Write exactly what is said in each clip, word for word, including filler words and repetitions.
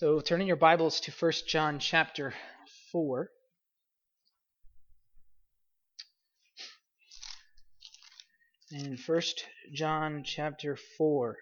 So turning your Bibles to First John chapter four. In First John chapter four.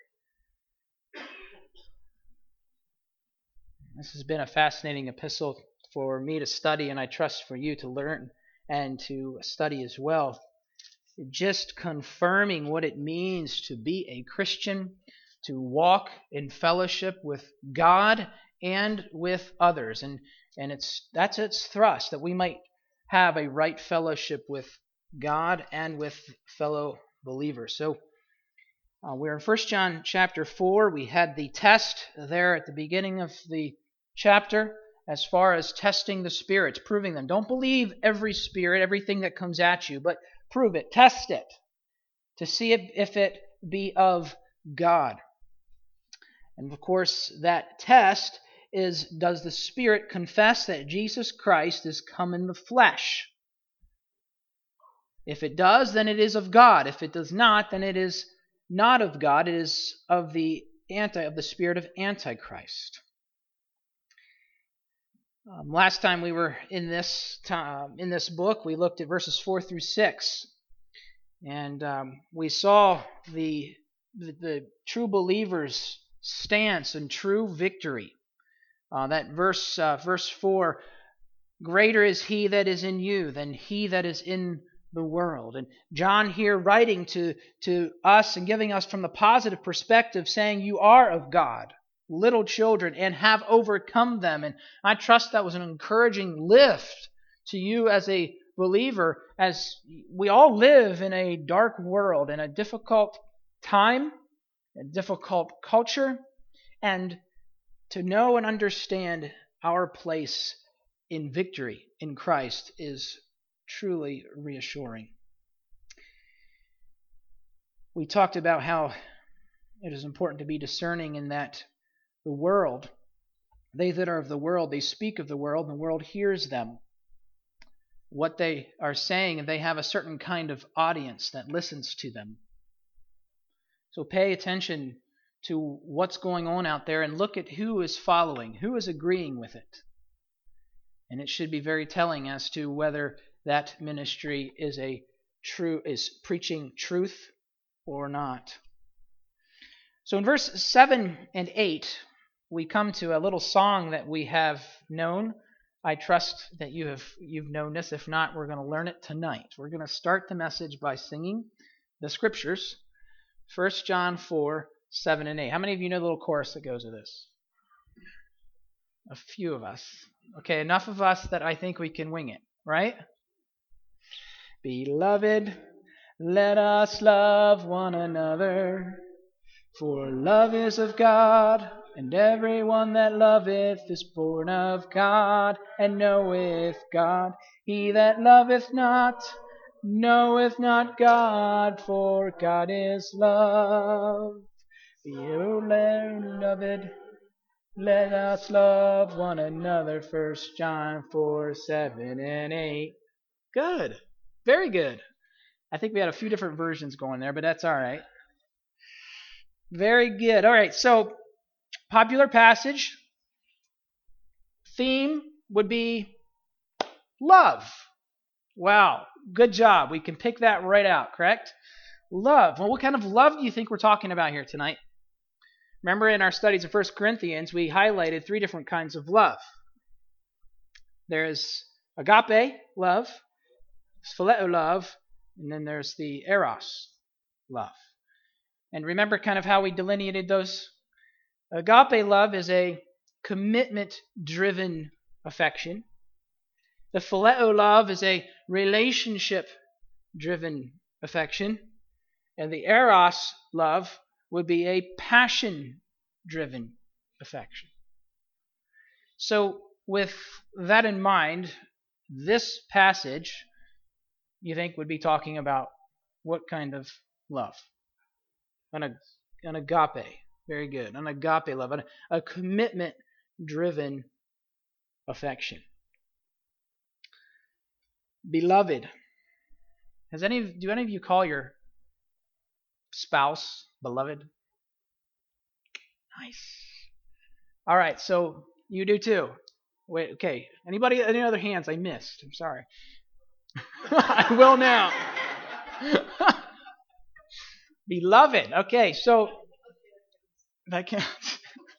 This has been a fascinating epistle for me to study, and I trust for you to learn and to study as well. Just confirming what it means to be a Christian, to walk in fellowship with God and with others. And and it's that's its thrust, that we might have a right fellowship with God and with fellow believers. So uh, we're in First John chapter four. We had the test there at the beginning of the chapter as far as testing the spirits, proving them. Don't believe every spirit, everything that comes at you, but prove it, test it, to see if it be of God. And of course, that test is, does the Spirit confess that Jesus Christ is come in the flesh? If it does, then it is of God. If it does not, then it is not of God. It is of the anti of the spirit of Antichrist. Um, last time we were in this time, in this book, we looked at verses four through six, and um, we saw the, the the true believer's stance and true victory. Uh, that verse, uh, verse four, greater is he that is in you than he that is in the world. And John here writing to, to us and giving us from the positive perspective, saying you are of God, little children, and have overcome them. And I trust that was an encouraging lift to you as a believer, as we all live in a dark world, in a difficult time, a difficult culture, and to know and understand our place in victory in Christ is truly reassuring. We talked about how it is important to be discerning in that the world, they that are of the world, they speak of the world, and the world hears them. What they are saying, and they have a certain kind of audience that listens to them. So pay attention to what's going on out there and look at who is following, who is agreeing with it. And it should be very telling as to whether that ministry is a true is preaching truth or not. So in verse seven and eight, we come to a little song that we have known. I trust that you have you've known this. If not, we're going to learn it tonight. We're going to start the message by singing the scriptures. First John four, seven and eight. How many of you know the little chorus that goes with this? A few of us. Okay, enough of us that I think we can wing it, right? Beloved, let us love one another, for love is of God, and every one that loveth is born of God, and knoweth God. He that loveth not knoweth not God, for God is love. Beloved, let us love one another. First John four, seven and eight. Good. Very good. I think we had a few different versions going there, but that's all right. Very good. All right, so popular passage. Theme would be love. Wow, good job. We can pick that right out, correct? Love. Well, what kind of love do you think we're talking about here tonight? Remember in our studies of First Corinthians, we highlighted three different kinds of love. There's agape love, phileo love, and then there's the eros love. And remember kind of how we delineated those? Agape love is a commitment-driven affection. The phileo love is a relationship-driven affection. And the eros love would be a passion-driven affection. So with that in mind, this passage, you think, would be talking about what kind of love? An, an agape. Very good. An agape love. An, a commitment-driven affection. Beloved. Has any do any of you call your spouse beloved? Nice. All right, so You do too. Wait, okay. Anybody, any other hands I missed? I'm sorry. I will now. Beloved. Okay, so that counts.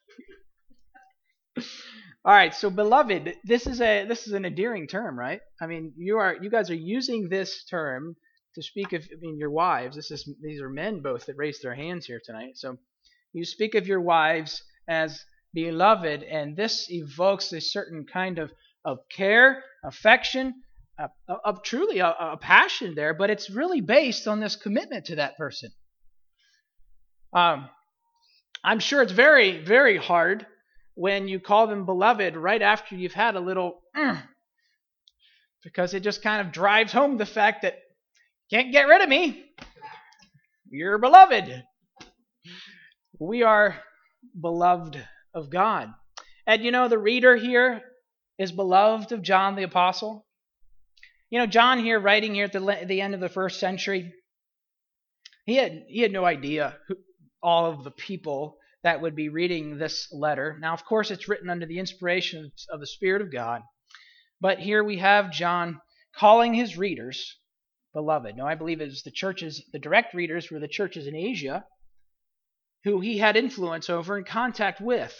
All right, so beloved, this is a this is an endearing term, right? I mean, you are you guys are using this term to speak of I mean your wives. This is these are men both that raised their hands here tonight. So you speak of your wives as beloved, and this evokes a certain kind of of care, affection, uh, of truly a, a passion there, but it's really based on this commitment to that person. Um, I'm sure it's very, very hard when you call them beloved right after you've had a little, mm, because it just kind of drives home the fact that you can't get rid of me. You're beloved. We are beloved of God. And you know, the reader here is beloved of John the Apostle. You know, John here, writing here at the, the end of the first century, he had, he had no idea who, all of the people that would be reading this letter. Now, of course, it's written under the inspiration of the Spirit of God. But here we have John calling his readers beloved. Now, I believe it was the churches, the direct readers were the churches in Asia who he had influence over and contact with.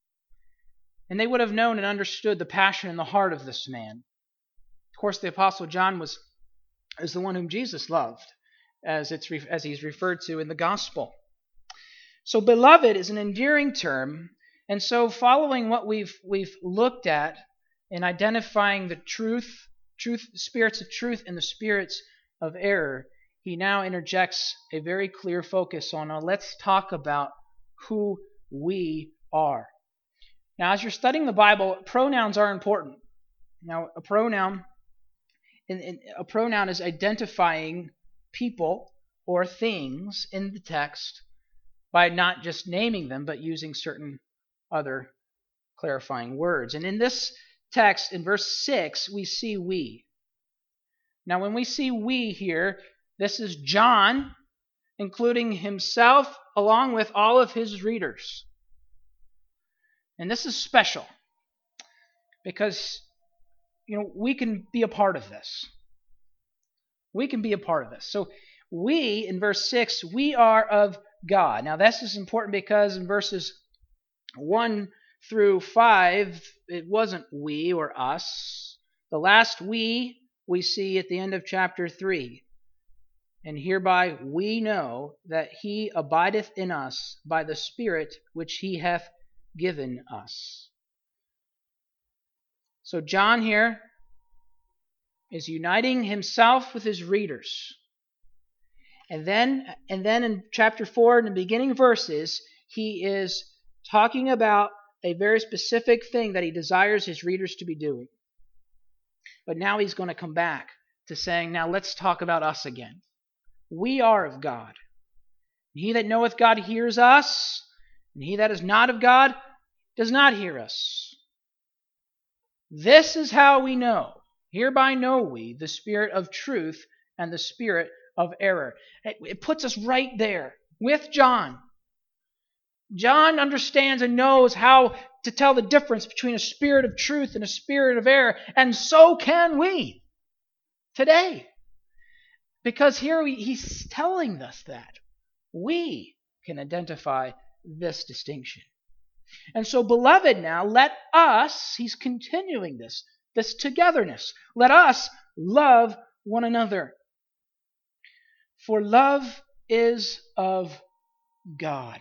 And they would have known and understood the passion in the heart of this man. Of course, the Apostle John was is the one whom Jesus loved, as it's as he's referred to in the Gospel. So, beloved is an endearing term, and so following what we've we've looked at in identifying the truth, truth, spirits of truth and the spirits of error, he now interjects a very clear focus on, uh, let's talk about who we are. Now, as you're studying the Bible, pronouns are important. Now, a pronoun, in, in, a pronoun is identifying people or things in the text by not just naming them, but using certain other clarifying words. And in this text, in verse six, we see we. Now, when we see we here, this is John, including himself, along with all of his readers. And this is special because, you know, we can be a part of this. We can be a part of this. So we, in verse six, we are of God. Now, this is important because in verses one through five, it wasn't we or us. The last we, we see at the end of chapter three. And hereby we know that he abideth in us by the Spirit which he hath given us. So John here is uniting himself with his readers. And then, and then in chapter four, in the beginning verses, he is talking about a very specific thing that he desires his readers to be doing. But now he's going to come back to saying, now let's talk about us again. We are of God. He that knoweth God hears us, and he that is not of God does not hear us. This is how we know. Hereby know we the spirit of truth and the spirit of error. It puts us right there with John. John understands and knows how to tell the difference between a spirit of truth and a spirit of error, and so can we today. Because here we, he's telling us that we can identify this distinction. And so, beloved, now let us, he's continuing this, this togetherness. Let us love one another. For love is of God.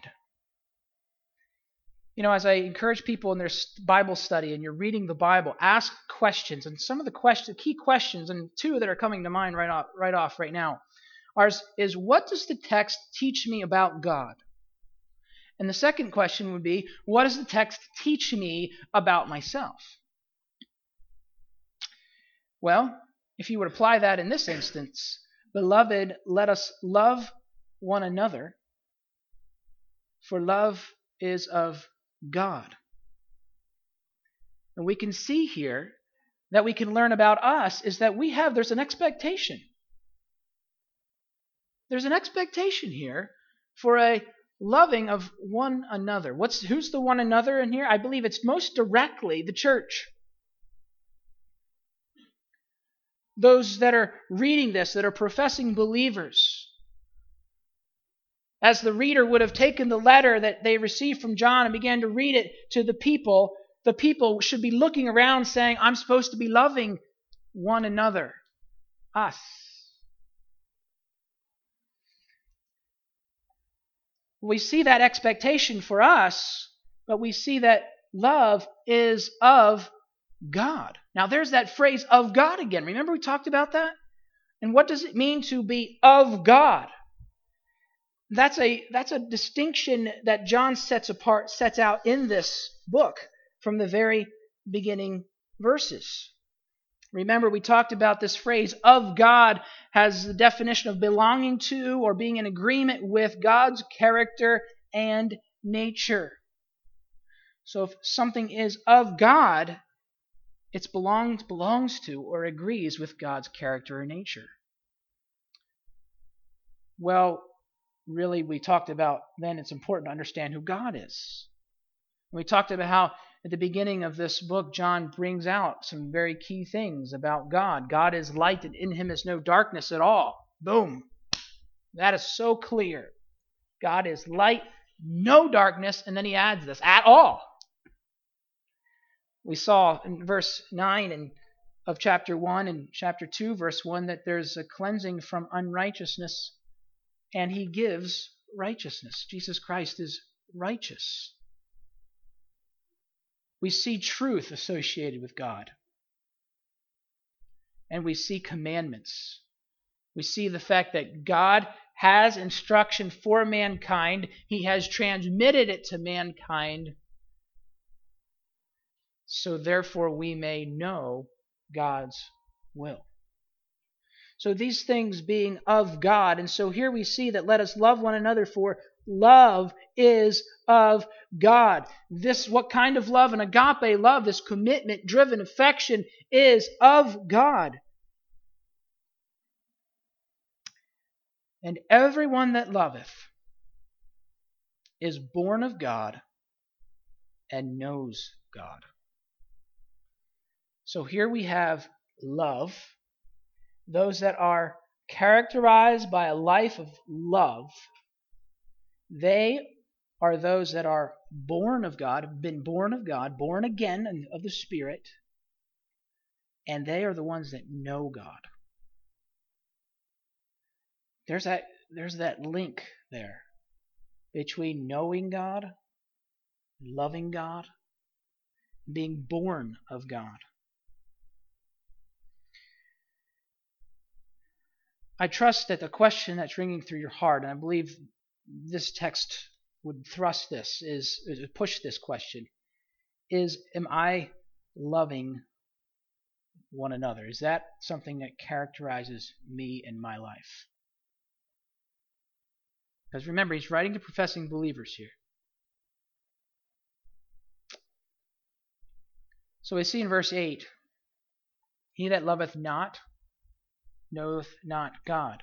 You know, as I encourage people in their Bible study and you're reading the Bible, ask questions. And some of the question, key questions, and two that are coming to mind right off right, off right now, are, is what does the text teach me about God? And the second question would be, what does the text teach me about myself? Well, if you would apply that in this instance, beloved, let us love one another, for love is of God. And we can see here that we can learn about us is that we have, there's an expectation. There's an expectation here for a loving of one another. What's who's the one another in here? I believe it's most directly the church. Those that are reading this, that are professing believers. As the reader would have taken the letter that they received from John and began to read it to the people, the people should be looking around saying, I'm supposed to be loving one another, us. We see that expectation for us, but we see that love is of God. Now there's that phrase, of God, again. Remember we talked about that? And what does it mean to be of God? That's a that's a distinction that John sets apart, sets out in this book from the very beginning verses. Remember, we talked about this phrase, of God, has the definition of belonging to or being in agreement with God's character and nature. So if something is of God, it belongs, belongs to or agrees with God's character and nature. Well, really, we talked about then it's important to understand who God is. We talked about how at the beginning of this book, John brings out some very key things about God. God is light and in him is no darkness at all. Boom. That is so clear. God is light, no darkness, and then he adds this, at all. We saw in verse nine and of chapter one and chapter two, verse one, that there's a cleansing from unrighteousness, and he gives righteousness. Jesus Christ is righteous. We see truth associated with God. And we see commandments. We see the fact that God has instruction for mankind. He has transmitted it to mankind. So therefore we may know God's will. So these things being of God. And so here we see that let us love one another, for love is of God. This, what kind of love? An agape love, this commitment-driven affection, is of God. And everyone that loveth is born of God and knows God. So here we have love. Those that are characterized by a life of love, they are those that are born of God, have been born of God, born again of the Spirit, and they are the ones that know God. There's that, there's that link there between knowing God, loving God, being born of God. I trust that the question that's ringing through your heart, and I believe this text would thrust this, is, is push this question, is, am I loving one another? Is that something that characterizes me in my life? Because remember, he's writing to professing believers here. So we see in verse eight, he that loveth not knoweth not God.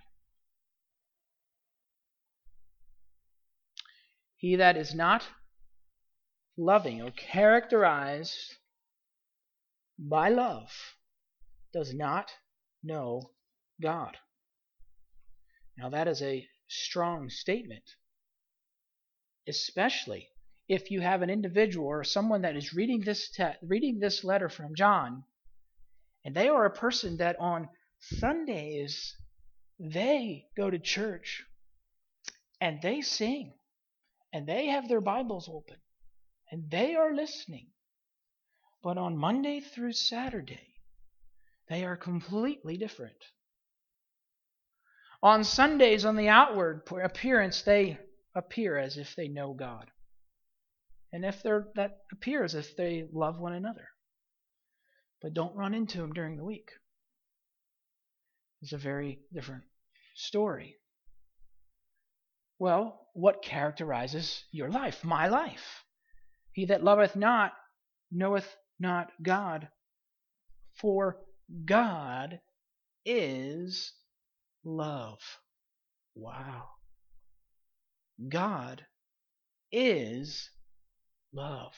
He that is not loving or characterized by love does not know God. Now that is a strong statement, especially if you have an individual or someone that is reading this te- reading this letter from John, and they are a person that on Sundays they go to church and they sing and they have their Bibles open and they are listening, but on Monday through Saturday they are completely different. On Sundays, on the outward appearance, they appear as if they know God. And if they're, that appears as if they love one another. But don't run into Him during the week. It's a very different story. Well, what characterizes your life, my life? He that loveth not knoweth not God, for God is love. Wow. God is love.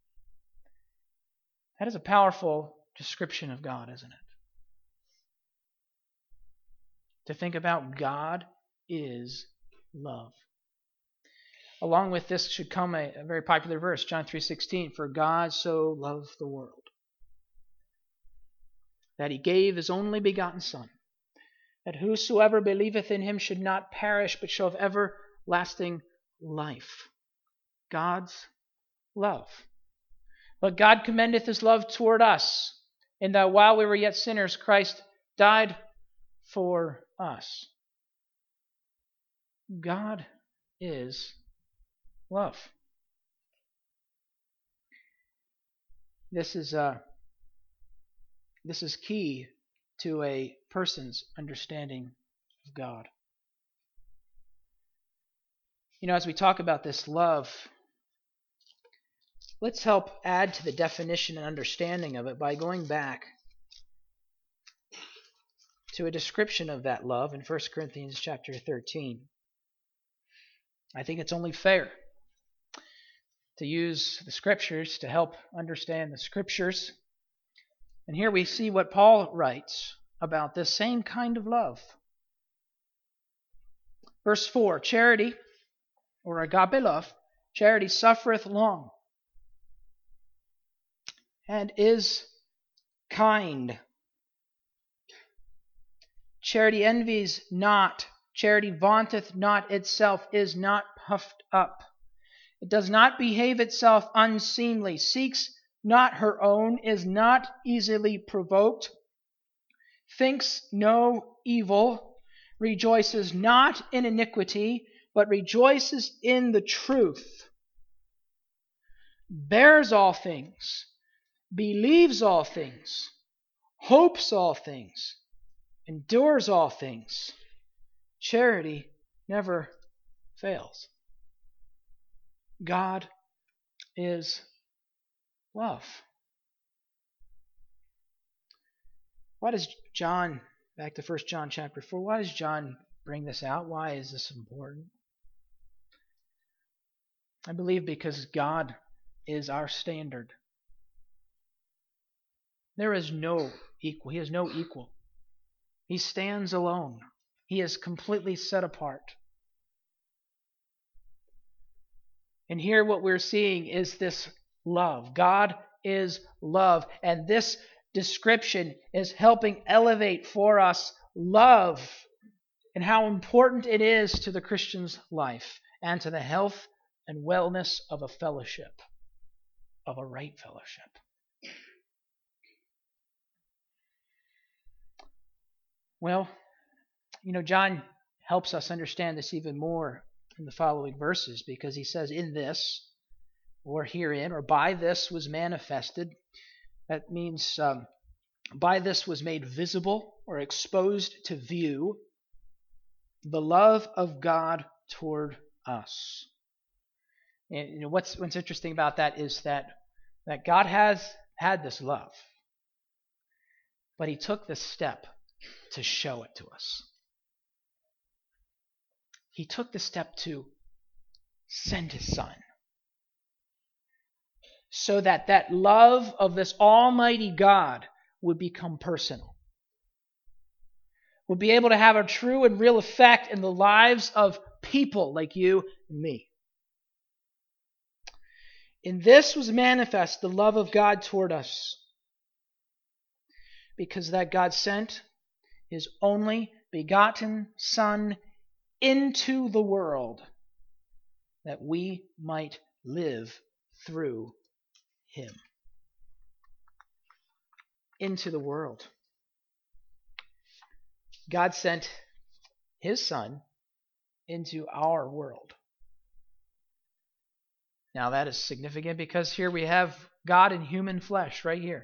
That is a powerful description of God, isn't it? To think about God is love. Along with this should come a, a very popular verse, John three sixteen, for God so loved the world that he gave his only begotten Son, that whosoever believeth in him should not perish, but shall have everlasting life. God's love. But God commendeth his love toward us, in that while we were yet sinners, Christ died for us. God is love. This is uh, this is key to a person's understanding of God. You know, as we talk about this love, let's help add to the definition and understanding of it by going back to a description of that love in First Corinthians chapter thirteen. I think it's only fair to use the Scriptures to help understand the Scriptures. And here we see what Paul writes about this same kind of love. Verse four, charity, or agape love, charity suffereth long, and is kind. Charity envies not. Charity vaunteth not itself, is not puffed up. It does not behave itself unseemly, seeks not her own, is not easily provoked, thinks no evil, rejoices not in iniquity, but rejoices in the truth, bears all things, believes all things, hopes all things, endures all things. Charity never fails. God is love. Why does John, back to First John chapter four, why does John bring this out? Why is this important? I believe because God is our standard. There is no equal. He has no equal. He stands alone. He is completely set apart. And here what we're seeing is this love. God is love. And this description is helping elevate for us love and how important it is to the Christian's life and to the health and wellness of a fellowship, of a right fellowship. Well, you know, John helps us understand this even more in the following verses, because he says, in this, or herein, or by this was manifested. That means um, by this was made visible or exposed to view the love of God toward us. And you know, what's what's interesting about that is that that God has had this love, but he took this step to show it to us. He took the step to send his Son, so that that love of this almighty God would become personal, would be able to have a true and real effect in the lives of people like you and me. In this was manifest the love of God toward us, because that God sent his only begotten Son into the world, that we might live through him. Into the world. God sent his Son into our world. Now that is significant because here we have God in human flesh right here.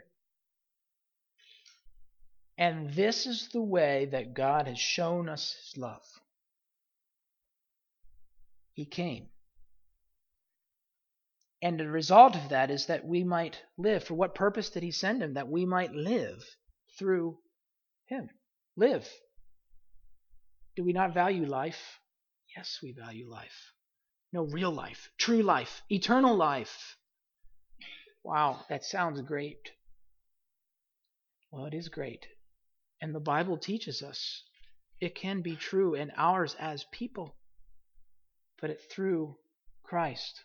And this is the way that God has shown us his love. He came. And the result of that is that we might live. For what purpose did he send him? That we might live through him. Live. Do we not value life? Yes, we value life. No, real life, true life, eternal life. Wow, that sounds great. Well, it is great. And the Bible teaches us it can be true in ours as people, but it through Christ.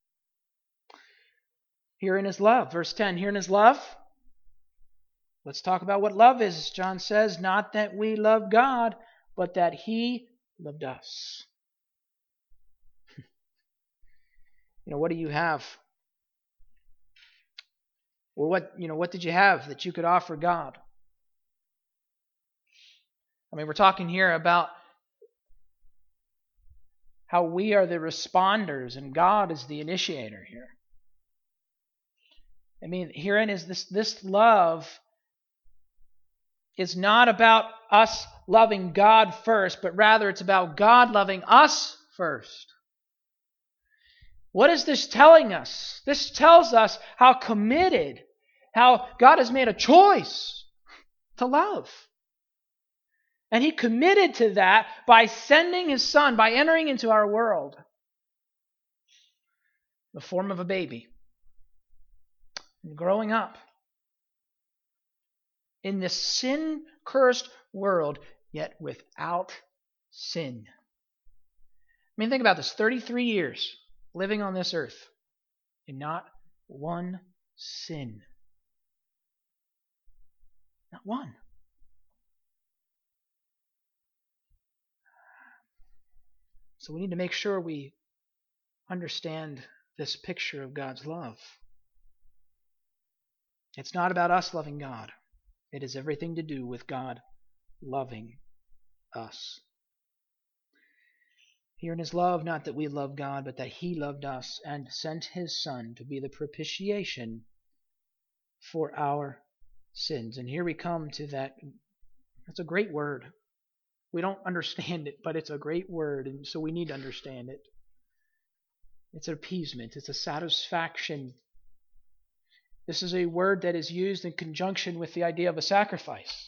Herein is love. Verse ten, herein is love. Let's talk about what love is. John says, not that we love God, but that He loved us. You know, what do you have? Well, what, you know, what did you have that you could offer God? I mean, we're talking here about how we are the responders and God is the initiator here. I mean, herein is this, this love is not about us loving God first, but rather it's about God loving us first. What is this telling us? This tells us how committed, how God has made a choice to love. And He committed to that by sending His Son, by entering into our world in the form of a baby, and growing up in this sin-cursed world, yet without sin. I mean, think about this, thirty-three years living on this earth, and not one sin. Not one. So we need to make sure we understand this picture of God's love. It's not about us loving God. It has everything to do with God loving us. Herein is love, not that we love God, but that He loved us and sent His Son to be the propitiation for our sins. And here we come to that. That's a great word. We don't understand it, but it's a great word, and so we need to understand it. It's an appeasement. It's a satisfaction. This is a word that is used in conjunction with the idea of a sacrifice.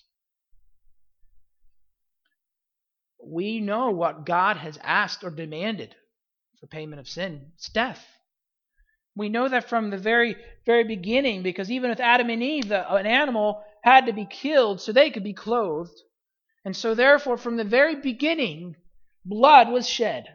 We know what God has asked or demanded for payment of sin. It's death. We know that from the very, very beginning, because even with Adam and Eve, the, an animal had to be killed so they could be clothed. And so therefore, from the very beginning, blood was shed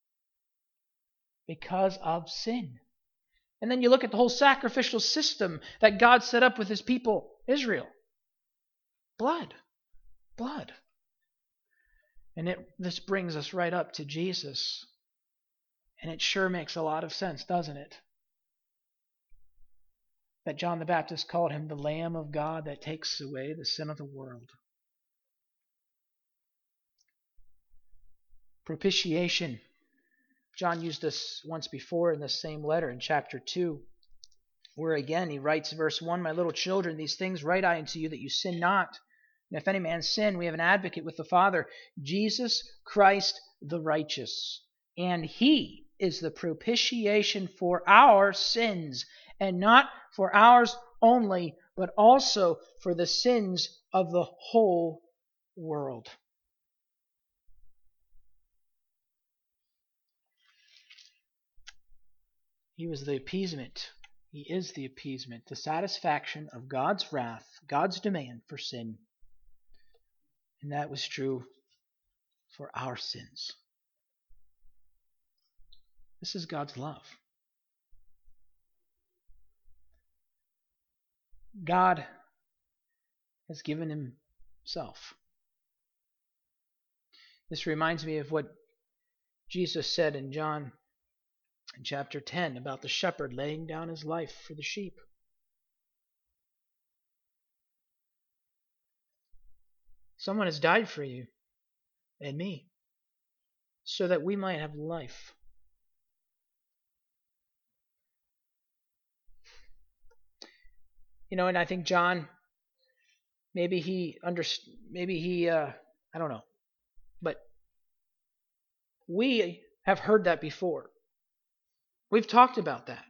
because of sin. And then you look at the whole sacrificial system that God set up with His people, Israel. Blood. Blood. And it, this brings us right up to Jesus. And it sure makes a lot of sense, doesn't it? That John the Baptist called Him the Lamb of God that takes away the sin of the world. Propitiation. John used this once before in this same letter in chapter two, where again he writes, verse one, my little children, these things write I unto you that you sin not. And if any man sin, we have an advocate with the Father, Jesus Christ the righteous. And He is the propitiation for our sins, and not for ours only, but also for the sins of the whole world. He was the appeasement. He is the appeasement, the satisfaction of God's wrath, God's demand for sin. And that was true for our sins. This is God's love. God has given Himself. This reminds me of what Jesus said in John in chapter ten about the shepherd laying down his life for the sheep. Someone has died for you and me so that we might have life. You know, and I think John, maybe he understood, maybe he, uh, I don't know, but we have heard that before. We've talked about that.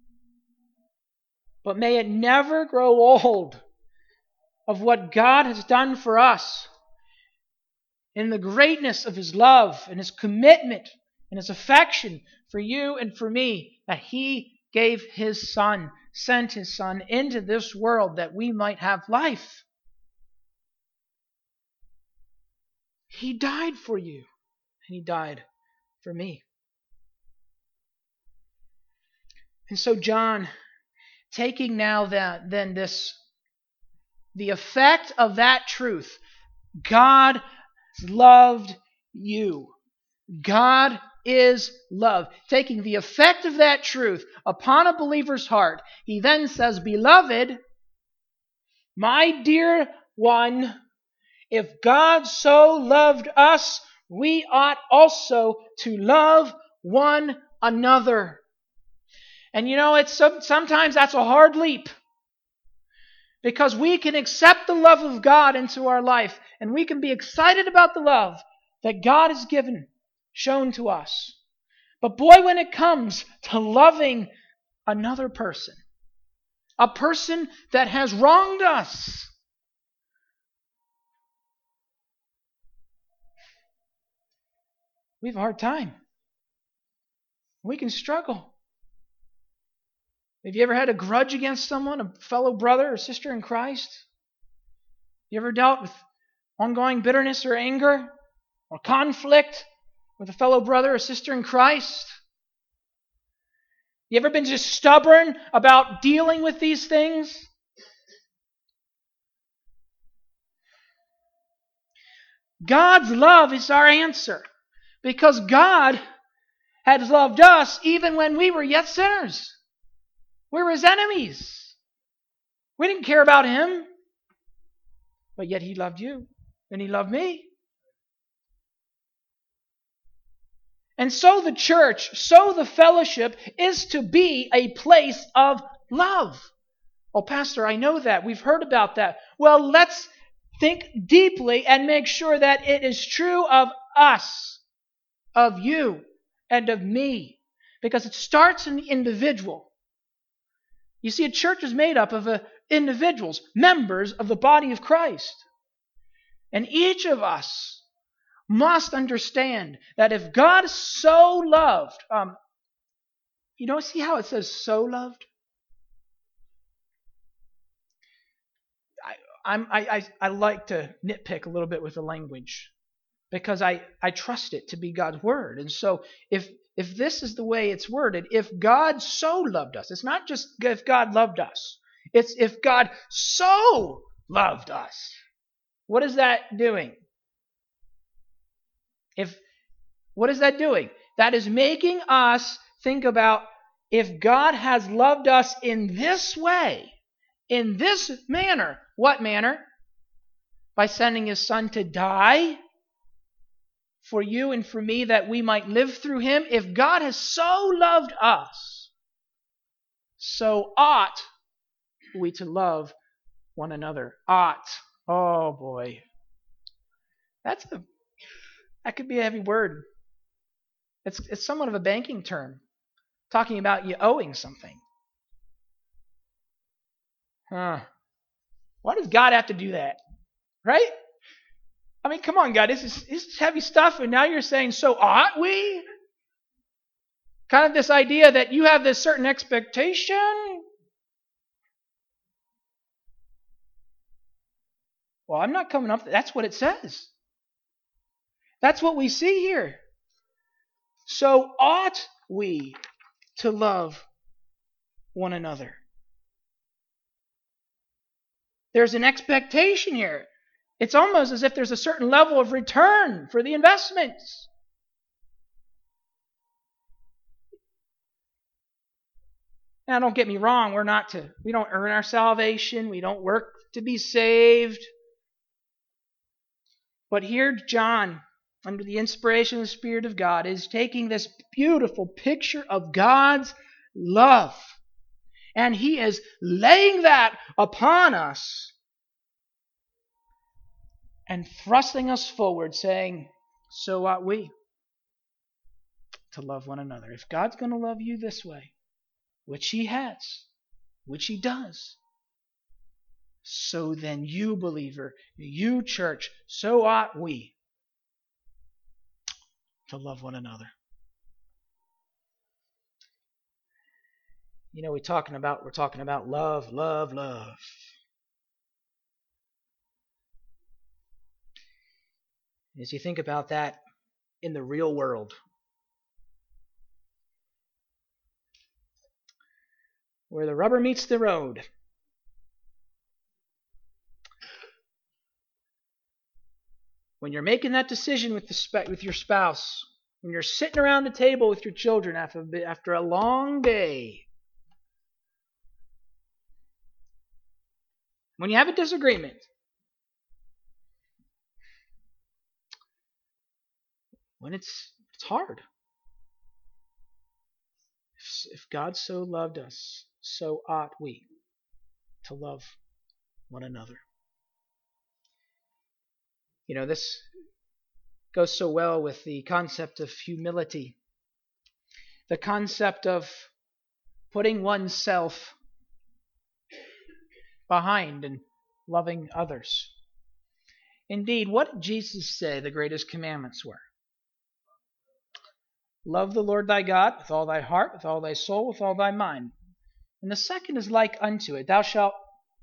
But may it never grow old of what God has done for us in the greatness of His love and His commitment and His affection for you and for me, that He gave His Son, sent His Son into this world that we might have life. He died for you, and He died for me. And so John, taking now that then this, the effect of that truth, God loved you. God is love. Taking the effect of that truth upon a believer's heart, he then says, Beloved, my dear one, if God so loved us, we ought also to love one another. And you know, it's some, sometimes that's a hard leap. Because we can accept the love of God into our life, and we can be excited about the love that God has given, shown to us. But boy, when it comes to loving another person, a person that has wronged us, we have a hard time. We can struggle. Have you ever had a grudge against someone, a fellow brother or sister in Christ? You ever dealt with ongoing bitterness or anger or conflict with a fellow brother or sister in Christ? You ever been just stubborn about dealing with these things? God's love is our answer, because God had loved us even when we were yet sinners. We were His enemies. We didn't care about Him. But yet He loved you. And He loved me. And so the church, so the fellowship is to be a place of love. Oh, Pastor, I know that. We've heard about that. Well, let's think deeply and make sure that it is true of us, of you, and of me. Because it starts in the individual. You see, a church is made up of uh, individuals, members of the body of Christ. And each of us must understand that if God so loved, um, you don't see how it says so loved? I, I'm, I, I, I like to nitpick a little bit with the language because I, I trust it to be God's word. And so if If this is the way it's worded, if God so loved us, it's not just if God loved us. It's if God so loved us. What is that doing? If what is that doing? That is making us think about if God has loved us in this way, in this manner. What manner? By sending His Son to die for you and for me, that we might live through Him. If God has so loved us, so ought we to love one another. Ought. Oh boy. That's a that could be a heavy word. It's it's somewhat of a banking term, talking about you owing something. Huh. Why does God have to do that? Right? I mean, come on, God, this is, this is heavy stuff, and now you're saying, so ought we? Kind of this idea that you have this certain expectation. Well, I'm not coming up. That's what it says. That's what we see here. So ought we to love one another? There's an expectation here. It's almost as if there's a certain level of return for the investments. Now, don't get me wrong. We're not to, we don't earn our salvation. We don't work to be saved. But here, John, under the inspiration of the Spirit of God, is taking this beautiful picture of God's love. And he is laying that upon us and thrusting us forward, saying, so ought we to love one another. If God's going to love you this way, which He has, which He does, so then you, believer, you, church, so ought we to love one another. You know, we're talking about we're talking about love, love, love. As you think about that in the real world, where the rubber meets the road, when you're making that decision with the spe- with your spouse, when you're sitting around the table with your children after after a long day, when you have a disagreement, when it's it's hard. If God so loved us, so ought we to love one another. You know, this goes so well with the concept of humility, the concept of putting oneself behind and loving others. Indeed, what did Jesus say the greatest commandments were? Love the Lord thy God with all thy heart, with all thy soul, with all thy mind. And the second is like unto it. Thou shalt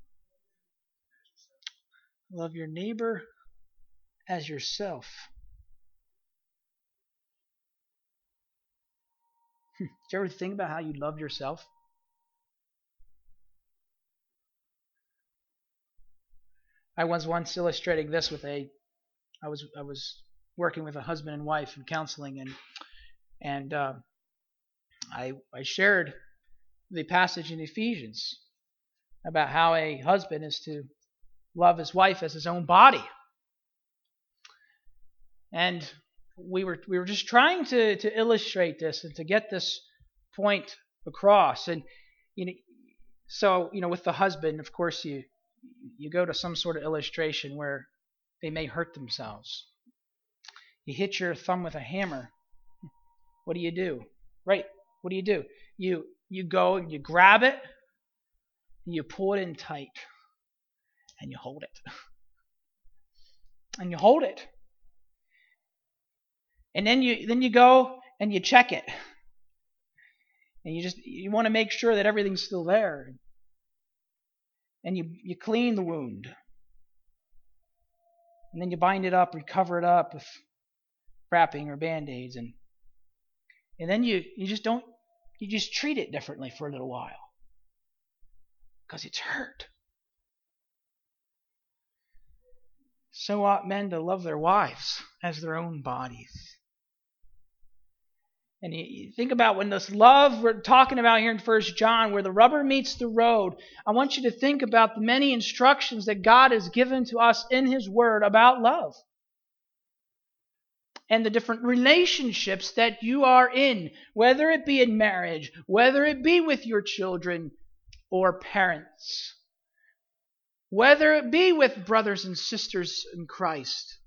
love your neighbor as yourself. Did you ever think about how you love yourself? I was once illustrating this with a, I was I was working with a husband and wife in counseling, and and uh, I I shared the passage in Ephesians about how a husband is to love his wife as his own body, and we were we were just trying to to illustrate this and to get this point across, and you know, so you know, with the husband, of course, you you go to some sort of illustration where they may hurt themselves. You hit your thumb with a hammer. What do you do? Right? What do you do? You you go and you grab it, and you pull it in tight, and you hold it, and you hold it, and then you then you go and you check it, and you just you want to make sure that everything's still there, and you you clean the wound, and then you bind it up and cover it up with wrapping or band-aids, and and then you you just don't you just treat it differently for a little while because it's hurt. So ought men to love their wives as their own bodies. And you think about when this love we're talking about here in First John, where the rubber meets the road, I want you to think about the many instructions that God has given to us in His Word about love. And the different relationships that you are in, whether it be in marriage, whether it be with your children or parents, whether it be with brothers and sisters in Christ.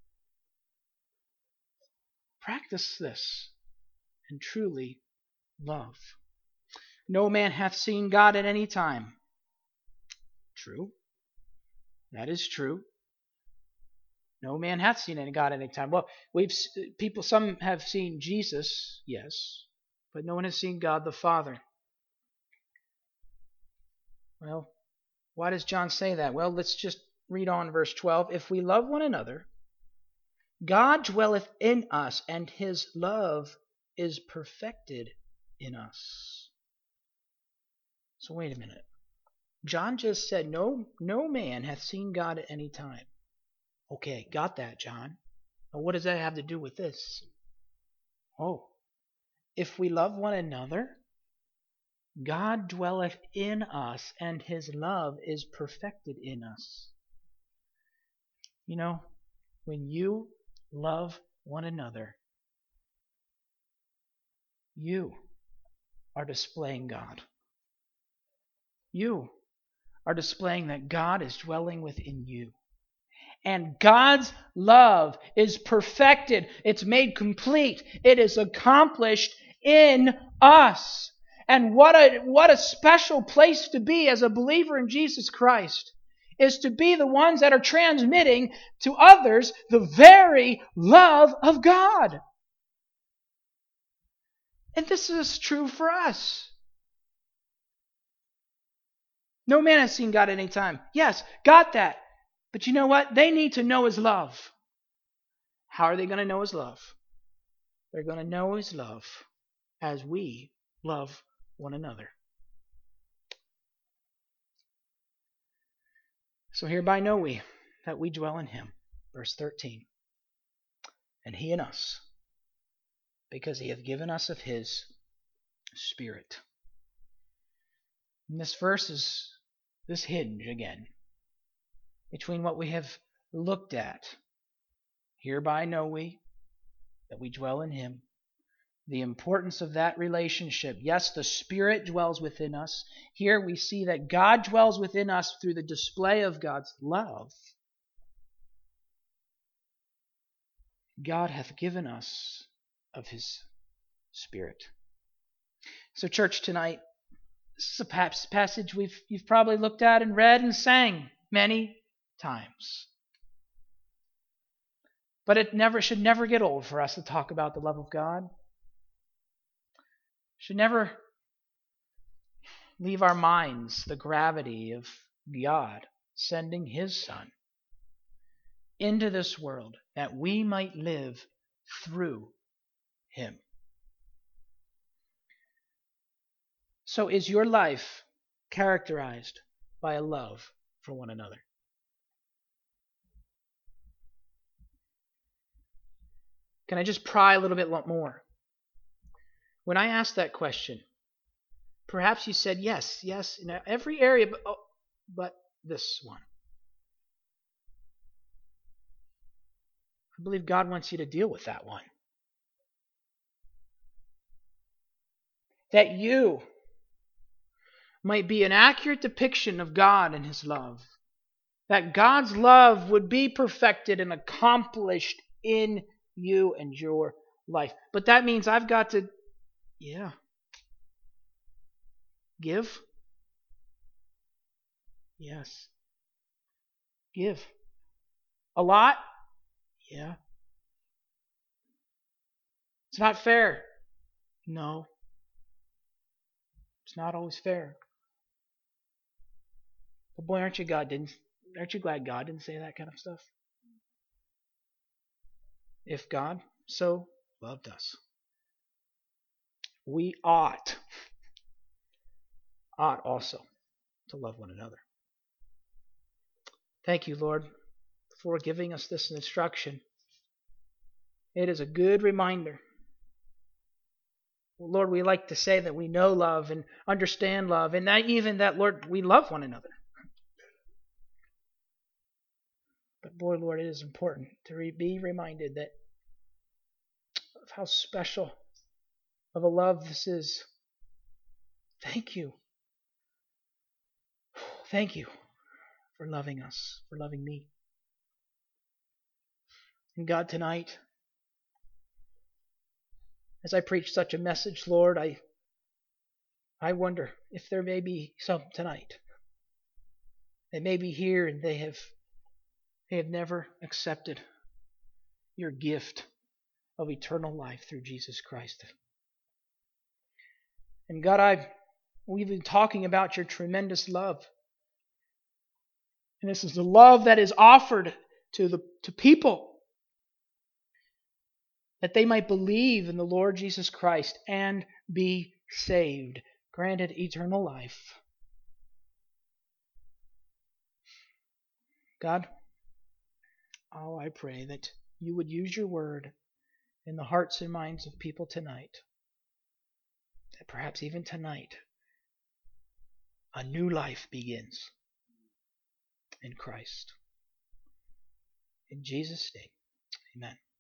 Practice this and truly love. No man hath seen God at any time. True. That is true. No man hath seen any God at any time. Well, we've people. Some have seen Jesus, yes, but no one has seen God the Father. Well, why does John say that? Well, let's just read on verse twelve. If we love one another, God dwelleth in us, and His love is perfected in us. So wait a minute. John just said no, no man hath seen God at any time. Okay, got that, John. But what does that have to do with this? Oh, if we love one another, God dwelleth in us, and His love is perfected in us. You know, when you love one another, you are displaying God. You are displaying that God is dwelling within you. And God's love is perfected. It's made complete. It is accomplished in us. And what a, what a special place to be as a believer in Jesus Christ, is to be the ones that are transmitting to others the very love of God. And this is true for us. No man has seen God at any time. Yes, got that. But you know what? They need to know His love. How are they going to know His love? They're going to know His love as we love one another. So hereby know we that we dwell in Him. Verse thirteen. And He in us, because He hath given us of His Spirit. And this verse is this hinge again between what we have looked at. Hereby know we that we dwell in Him. The importance of that relationship. Yes, the Spirit dwells within us. Here we see that God dwells within us through the display of God's love. God hath given us of His Spirit. So, church, tonight, this is a passage we've you've probably looked at and read and sang many times. But it never should never get old for us to talk about the love of God. Should never leave our minds the gravity of God sending His Son into this world that we might live through Him. So is your life characterized by a love for one another? Can I just pry a little bit more? When I asked that question, perhaps you said yes, yes, in every area, but, oh, but this one. I believe God wants you to deal with that one. That you might be an accurate depiction of God and His love. That God's love would be perfected and accomplished in you and your life. But that means I've got to, yeah, give. Yes. Give. A lot? Yeah. It's not fair. No. It's not always fair. But boy, aren't you God didn't aren't you glad God didn't say that kind of stuff? If God so loved us, we ought ought also to love one another. Thank you, Lord, for giving us this instruction. It is a good reminder. Lord, we like to say that we know love and understand love, and that even that, Lord, we love one another. But boy, Lord, it is important to re- be reminded that of how special of a love this is. Thank you. Thank you for loving us, for loving me. And God, tonight, as I preach such a message, Lord, I I wonder if there may be some tonight that may be here and they have they have never accepted your gift of eternal life through Jesus Christ. And God, I we've been talking about your tremendous love. And this is the love that is offered to the to people, that they might believe in the Lord Jesus Christ and be saved, granted eternal life. God, oh, I pray that you would use your word in the hearts and minds of people tonight, that perhaps even tonight a new life begins in Christ. In Jesus' name, amen.